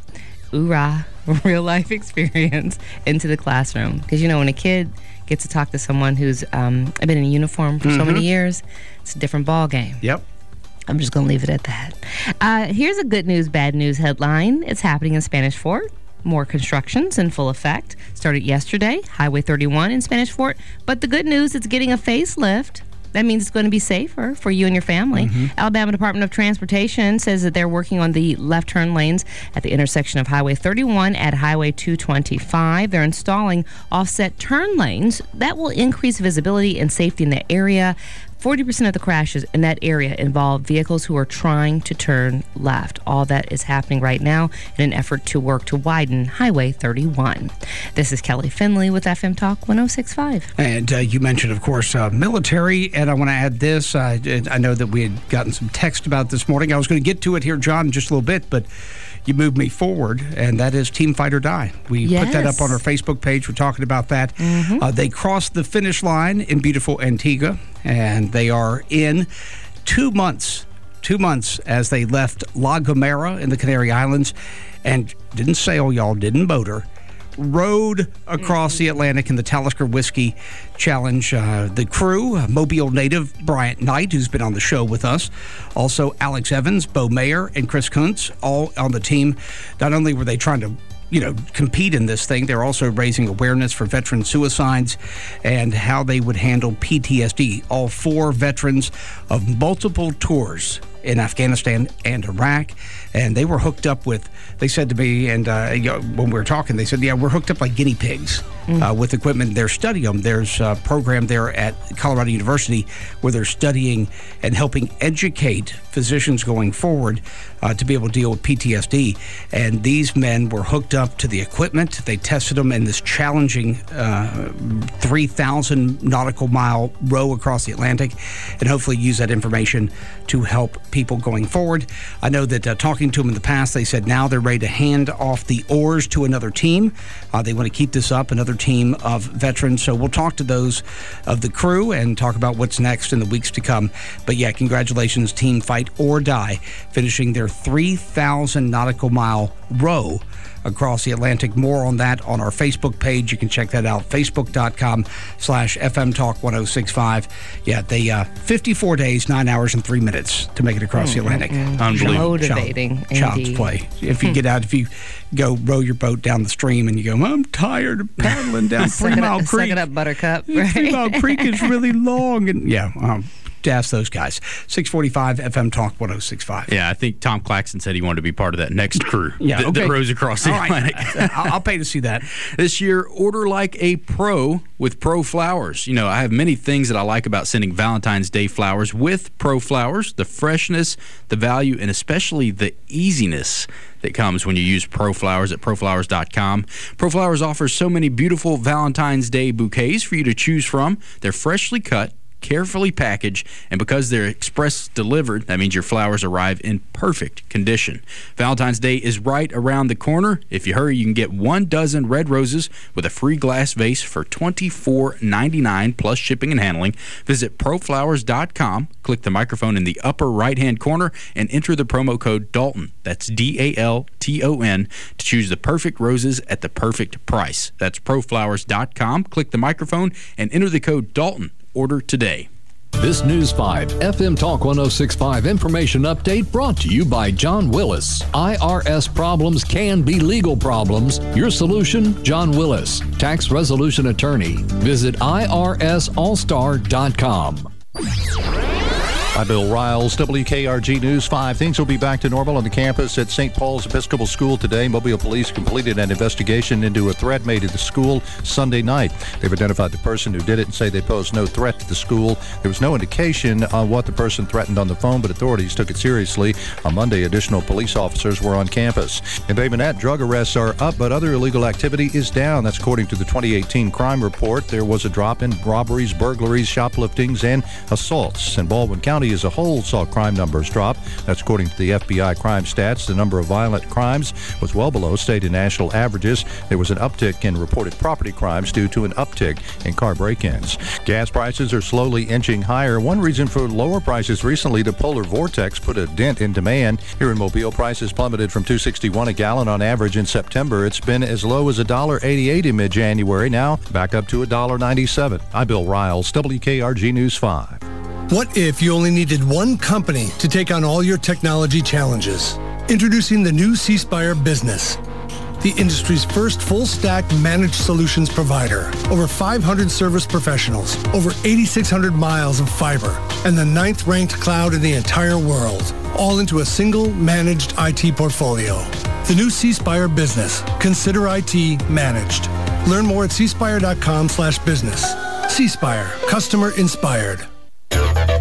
real life experience into the classroom. Because when a kid gets to talk to someone who's been in a uniform for so many years, it's a different ball game. Yep. I'm just going to leave it at that. Here's a good news, bad news headline. It's happening in Spanish Fort. More constructions in full effect. Started yesterday, Highway 31 in Spanish Fort. But the good news, it's getting a facelift. That means it's going to be safer for you and your family. Alabama Department of Transportation says that they're working on the left turn lanes at the intersection of Highway 31 at Highway 225. They're installing offset turn lanes that will increase visibility and safety in the area. 40% of the crashes in that area involve vehicles who are trying to turn left. All that is happening right now in an effort to work to widen Highway 31. This is Kelly Finley with FM Talk 106.5. And you mentioned, of course, military, and I want to add this. I know that we had gotten some text about this morning. I was going to get to it here, John, in just a little bit, but you moved me forward, and that is Team Fight or Die. We put that up on our Facebook page. We're talking about that. They crossed the finish line in beautiful Antigua, and they are in 2 months. 2 months as they left La Gomera in the Canary Islands, and didn't sail, y'all, didn't motor, rode across the Atlantic in the Talisker Whiskey Challenge. The crew, Mobile native Bryant Knight, who's been on the show with us, also Alex Evans, Bo Mayer, and Chris Kuntz, all on the team. Not only were they trying to compete in this thing, they're also raising awareness for veteran suicides and how they would handle PTSD. All 4 veterans of multiple tours in Afghanistan and Iraq, and they were hooked up with, they said to me, and when we were talking, they said, we're hooked up like guinea pigs with equipment. They're studying them. There's a program there at Colorado University where they're studying and helping educate physicians going forward to be able to deal with PTSD. And these men were hooked up to the equipment. They tested them in this challenging 3,000 nautical mile row across the Atlantic, and hopefully use that information to help people going forward. I know that talking to them in the past, they said now they're ready to hand off the oars to another team. They want to keep this up, another team of veterans. So we'll talk to those of the crew and talk about what's next in the weeks to come. But yeah, congratulations, Team Fight or Die, finishing their 3,000 nautical mile row across the Atlantic. More on that on our Facebook page. You can check that out, facebook.com/FM Talk 1065. Yeah, they 54 days, 9 hours, and 3 minutes to make it across the Atlantic. Unbelievable. Motivating. Child's play. If you get out, if you go row your boat down the stream and you go, I'm tired of paddling down 3 Mile Creek. Suck it up, Buttercup. 3 Mile Creek is really long. And to ask those guys. 645 FM Talk 1065. Yeah, I think Tom Claxton said he wanted to be part of that next crew that rows across the Atlantic. I'll pay to see that. This year, order like a pro with Pro Flowers. I have many things that I like about sending Valentine's Day flowers with Pro Flowers. The freshness, the value, and especially the easiness that comes when you use Pro Flowers at proflowers.com. Pro Flowers offers so many beautiful Valentine's Day bouquets for you to choose from. They're freshly cut, carefully packaged, and because they're express delivered, that means your flowers arrive in perfect condition. Valentine's Day is right around the corner. If you hurry, you can get 1 dozen red roses with a free glass vase for $24.99 plus shipping and handling. Visit proflowers.com, click the microphone in the upper right-hand corner, and enter the promo code Dalton. That's DALTON to choose the perfect roses at the perfect price. That's proflowers.com, click the microphone, and enter the code Dalton. Order today. This News 5 FM Talk 1065 information update brought to you by John Willis. IRS problems can be legal problems. Your solution, John Willis, tax resolution attorney. Visit IRSallstar.com. I'm Bill Riles, WKRG News 5. Things will be back to normal on the campus at St. Paul's Episcopal School today. Mobile police completed an investigation into a threat made at the school Sunday night. They've identified the person who did it and say they posed no threat to the school. There was no indication on what the person threatened on the phone, but authorities took it seriously. On Monday, additional police officers were on campus. In Bay Minette, drug arrests are up, but other illegal activity is down. That's according to the 2018 crime report. There was a drop in robberies, burglaries, shopliftings, and assaults. In Baldwin County as a whole saw crime numbers drop. That's according to the FBI crime stats. The number of violent crimes was well below state and national averages. There was an uptick in reported property crimes due to an uptick in car break-ins. Gas prices are slowly inching higher. One reason for lower prices recently, the polar vortex put a dent in demand. Here in Mobile, prices plummeted from $2.61 a gallon on average in September. It's been as low as $1.88 in mid-January. Now back up to $1.97. I'm Bill Riles, WKRG News 5. What if you only needed one company to take on all your technology challenges? Introducing the new C Spire Business, the industry's first full-stack managed solutions provider. Over 500 service professionals, over 8,600 miles of fiber, and the 9th-ranked cloud in the entire world, all into a single managed IT portfolio. The new C Spire Business. Consider IT managed. Learn more at cspire.com/business. C Spire, customer inspired.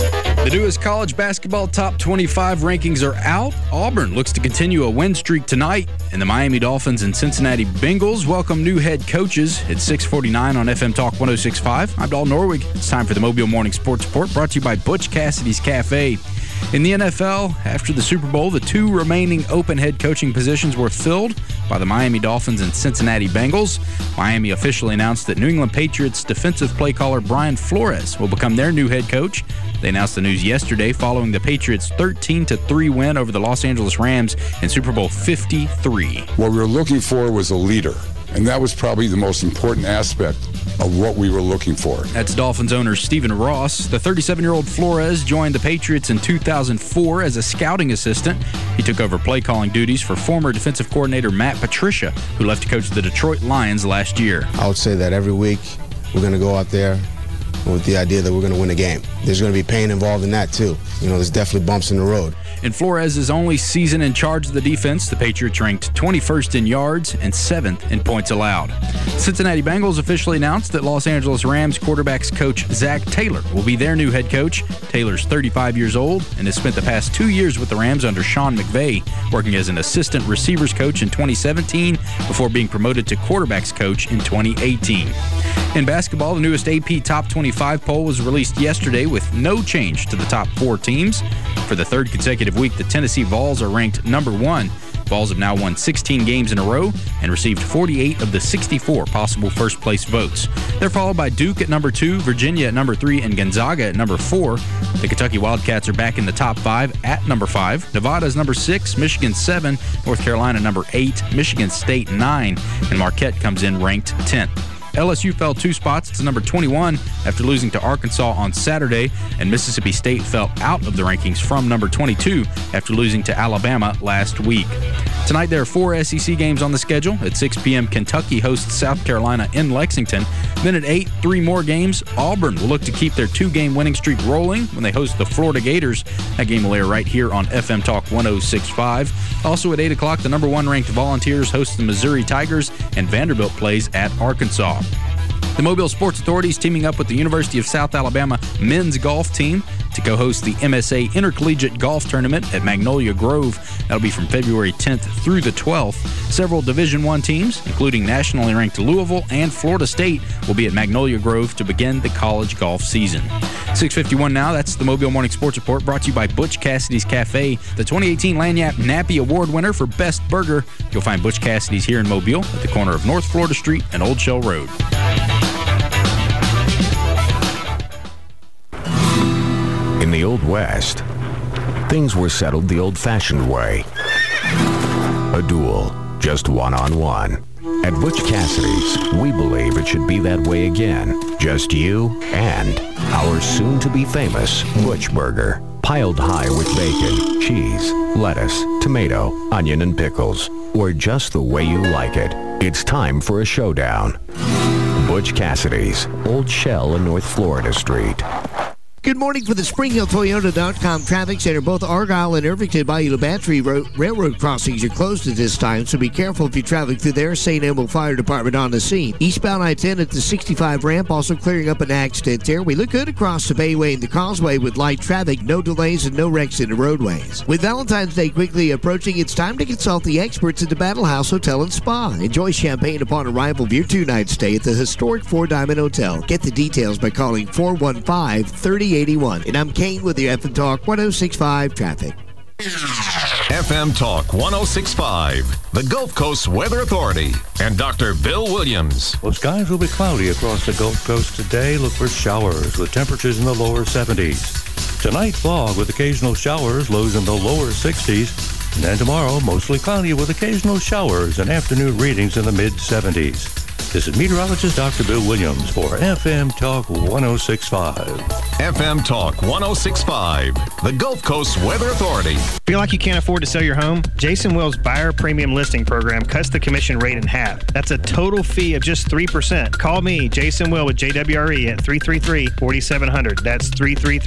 The newest college basketball top 25 rankings are out. Auburn looks to continue a win streak tonight, and the Miami Dolphins and Cincinnati Bengals welcome new head coaches at 6:49 on FM Talk 106.5. I'm Dalton Norwig. It's time for the Mobile Morning Sports Report, brought to you by Butch Cassidy's Cafe. In the NFL, after the Super Bowl, the two remaining open head coaching positions were filled by the Miami Dolphins and Cincinnati Bengals. Miami officially announced that New England Patriots defensive play caller Brian Flores will become their new head coach. They announced the news yesterday following the Patriots' 13-3 win over the Los Angeles Rams in Super Bowl 53. What we were looking for was a leader, and that was probably the most important aspect of what we were looking for. That's Dolphins owner Stephen Ross. The 37-year-old Flores joined the Patriots in 2004 as a scouting assistant. He took over play-calling duties for former defensive coordinator Matt Patricia, who left to coach the Detroit Lions last year. I would say that every week we're going to go out there with the idea that we're going to win a game. There's going to be pain involved in that, too. You know, there's definitely bumps in the road. In Flores' only season in charge of the defense, the Patriots ranked 21st in yards and 7th in points allowed. Cincinnati Bengals officially announced that Los Angeles Rams quarterbacks coach Zach Taylor will be their new head coach. Taylor's 35 years old and has spent the past 2 years with the Rams under Sean McVay, working as an assistant receivers coach in 2017 before being promoted to quarterbacks coach in 2018. In basketball, the newest AP Top 25 poll was released yesterday with no change to the top 4 teams. For the third consecutive week, the Tennessee Vols are ranked number 1. Vols have now won 16 games in a row and received 48 of the 64 possible first-place votes. They're followed by Duke at number 2, Virginia at number 3, and Gonzaga at number 4. The Kentucky Wildcats are back in the top 5 at number 5. Nevada is number 6, Michigan 7, North Carolina number 8, Michigan State 9, and Marquette comes in ranked 10th. LSU fell 2 spots to number 21 after losing to Arkansas on Saturday, and Mississippi State fell out of the rankings from number 22 after losing to Alabama last week. Tonight there are 4 SEC games on the schedule. At 6 p.m., Kentucky hosts South Carolina in Lexington. Then at 8, 3 more games. Auburn will look to keep their 2-game winning streak rolling when they host the Florida Gators. That game will air right here on FM Talk 106.5. Also at 8 o'clock, the number 1 ranked Volunteers host the Missouri Tigers, and Vanderbilt plays at Arkansas. The Mobile Sports Authority is teaming up with the University of South Alabama men's golf team to co-host the MSA Intercollegiate Golf Tournament at Magnolia Grove. That'll be from February 10th through the 12th. Several Division I teams, including nationally ranked Louisville and Florida State, will be at Magnolia Grove to begin the college golf season. 6:51 now. That's the Mobile Morning Sports Report, brought to you by Butch Cassidy's Cafe, the 2018 Lagniappe Nappy Award winner for Best Burger. You'll find Butch Cassidy's here in Mobile at the corner of North Florida Street and Old Shell Road. In the Old West, things were settled the old-fashioned way. A duel, just one-on-one. At Butch Cassidy's, we believe it should be that way again. Just you and our soon-to-be famous Butch Burger. Piled high with bacon, cheese, lettuce, tomato, onion, and pickles. Or just the way you like it. It's time for a showdown. Butch Cassidy's, Old Shell and North Florida Street. Good morning for the SpringHillToyota.com traffic center. Both Argyle and Irvington Bayou Battery Railroad crossings are closed at this time, so be careful if you're traveling through there. St. Elmo Fire Department on the scene. Eastbound I-10 at the 65 ramp, also clearing up an accident there. We look good across the Bayway and the Causeway with light traffic, no delays and no wrecks in the roadways. With Valentine's Day quickly approaching, it's time to consult the experts at the Battle House Hotel and Spa. Enjoy champagne upon arrival of your 2-night stay at the historic Four Diamond Hotel. Get the details by calling 415-3081. And I'm Kane with the FM Talk 106.5 traffic. FM Talk 106.5, the Gulf Coast Weather Authority, and Dr. Bill Williams. Well, skies will be cloudy across the Gulf Coast today. Look for showers with temperatures in the lower 70s. Tonight, fog with occasional showers, lows in the lower 60s. And then tomorrow, mostly cloudy with occasional showers and afternoon readings in the mid-70s. This is meteorologist Dr. Bill Williams for FM Talk 106.5. FM Talk 106.5, the Gulf Coast Weather Authority. Feel like you can't afford to sell your home? Jason Will's Buyer Premium Listing Program cuts the commission rate in half. That's a total fee of just 3%. Call me, Jason Will with JWRE at 333-4700. That's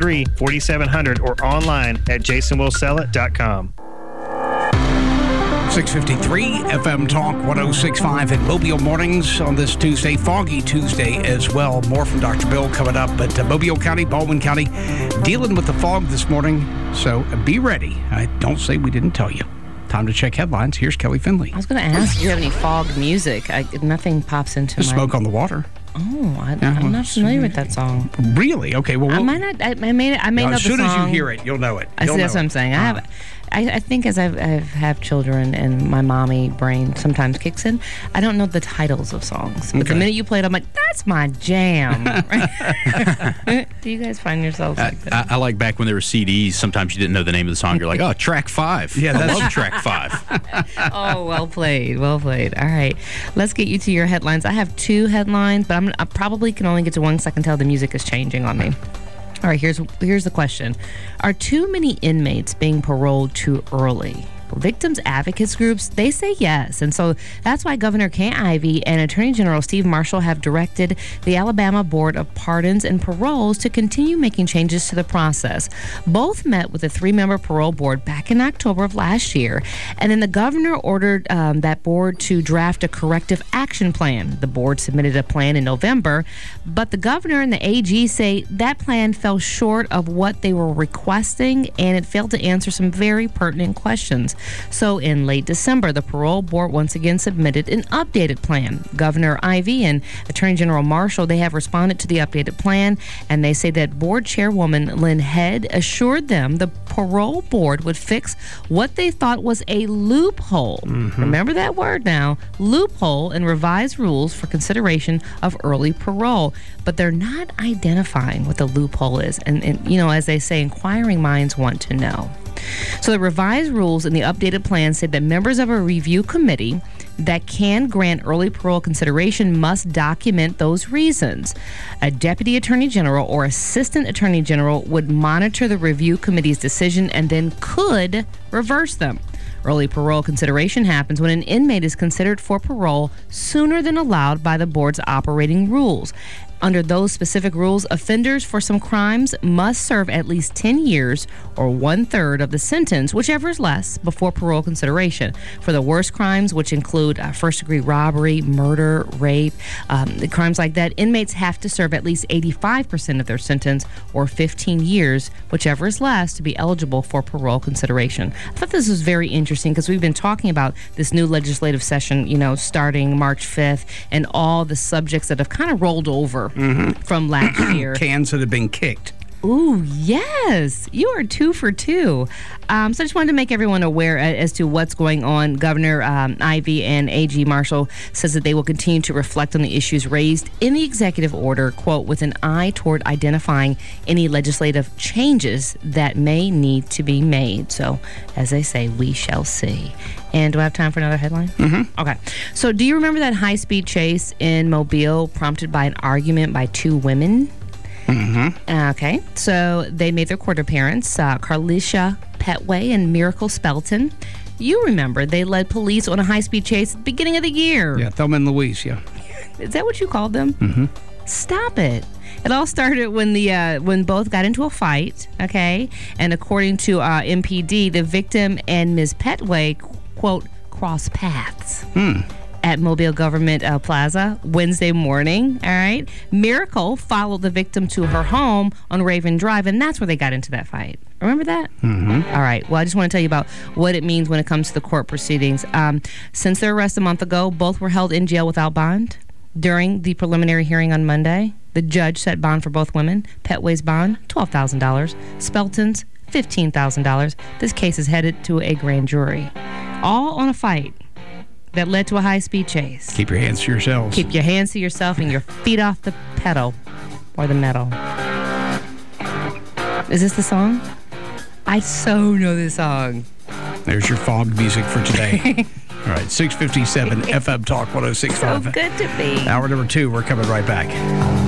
333-4700 or online at jasonwillsellit.com. 653 FM Talk 106.5 in Mobile mornings on this Tuesday, foggy Tuesday as well. More from Dr. Bill coming up, but Mobile County, Baldwin County, dealing with the fog this morning, so be ready. Don't say we didn't tell you. Time to check headlines. Here's Kelly Finley. I was going to ask, do you have any fog music? Nothing pops into my... Smoke on the Water. Oh, I'm not familiar with that song. Really? Okay, well... I may know the song. As soon as you hear it, you'll know it. That's what I'm saying. I think as I have children and my mommy brain sometimes kicks in, I don't know the titles of songs. But the minute you play it, I'm like, that's my jam. Do you guys find yourselves like that? I like back when there were CDs, sometimes you didn't know the name of the song. You're like, oh, track 5. Yeah, I love track 5. Oh, well played. Well played. All right. Let's get you to your headlines. I have 2 headlines, but I probably can only get to one because I can tell the music is changing on me. All right, here's the question. Are too many inmates being paroled too early? Victims advocates groups, they say yes. And so that's why Governor Kay Ivey and Attorney General Steve Marshall have directed the Alabama Board of Pardons and Paroles to continue making changes to the process. Both met with a 3-member parole board back in October of last year. And then the governor ordered that board to draft a corrective action plan. The board submitted a plan in November, but the governor and the AG say that plan fell short of what they were requesting, and it failed to answer some very pertinent questions. So in late December, the parole board once again submitted an updated plan. Governor Ivey and Attorney General Marshall, they have responded to the updated plan, and they say that board chairwoman Lynn Head assured them the parole board would fix what they thought was a loophole. Remember that word now, loophole in revised rules for consideration of early parole. But they're not identifying what the loophole is. And as they say, inquiring minds want to know. So the revised rules in the updated plan said that members of a review committee that can grant early parole consideration must document those reasons. A deputy attorney general or assistant attorney general would monitor the review committee's decision and then could reverse them. Early parole consideration happens when an inmate is considered for parole sooner than allowed by the board's operating rules. Under those specific rules, offenders for some crimes must serve at least 10 years or 1/3 of the sentence, whichever is less, before parole consideration. For the worst crimes, which include first-degree robbery, murder, rape, crimes like that, inmates have to serve at least 85% of their sentence or 15 years, whichever is less, to be eligible for parole consideration. I thought this was very interesting because we've been talking about this new legislative session, starting March 5th, and all the subjects that have kind of rolled over from last year. Cans that have been kicked. Ooh, yes. You are 2 for 2. So I just wanted to make everyone aware as to what's going on. Governor Ivey and AG Marshall says that they will continue to reflect on the issues raised in the executive order, quote, with an eye toward identifying any legislative changes that may need to be made. So, as they say, we shall see. And do I have time for another headline? Okay. So do you remember that high-speed chase in Mobile prompted by an argument by 2 women? Okay, so they made their court appearance, Carlisha Petway and Miracle Spelton. You remember they led police on a high-speed chase at the beginning of the year. Yeah, Thelma and Louise, yeah. Is that what you called them? Stop it. It all started when both got into a fight, okay? And according to MPD, the victim and Ms. Petway, quote, crossed paths. At Mobile Government Plaza Wednesday morning, all right? Miracle followed the victim to her home on Raven Drive, and that's where they got into that fight. Remember that? All right. Well, I just want to tell you about what it means when it comes to the court proceedings. Since their arrest a month ago, both were held in jail without bond. During the preliminary hearing on Monday, the judge set bond for both women. Petway's bond, $12,000. Spelton's, $15,000. This case is headed to a grand jury. All on a fight that led to a high-speed chase. Keep your hands to yourselves. Keep your hands to yourself and your feet off the pedal or the metal. Is this the song? I so know this song. There's your fog music for today. All right, 657 FM Talk 106.5. So good to be. Hour number 2, we're coming right back.